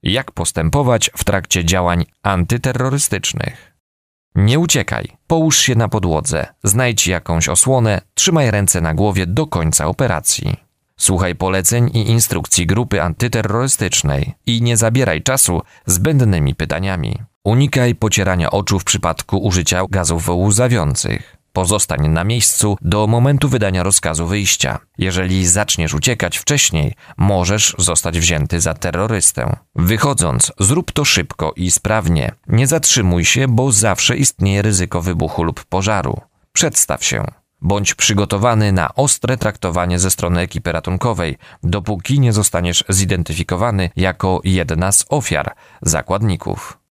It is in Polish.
Jak postępować w trakcie działań antyterrorystycznych? Nie uciekaj, połóż się na podłodze, znajdź jakąś osłonę, trzymaj ręce na głowie do końca operacji. Słuchaj poleceń i instrukcji grupy antyterrorystycznej i nie zabieraj czasu zbędnymi pytaniami. Unikaj pocierania oczu w przypadku użycia gazów łzawiących. Pozostań na miejscu do momentu wydania rozkazu wyjścia. Jeżeli zaczniesz uciekać wcześniej, możesz zostać wzięty za terrorystę. Wychodząc, zrób to szybko i sprawnie. Nie zatrzymuj się, bo zawsze istnieje ryzyko wybuchu lub pożaru. Przedstaw się. Bądź przygotowany na ostre traktowanie ze strony ekipy ratunkowej, dopóki nie zostaniesz zidentyfikowany jako jedna z ofiar zakładników.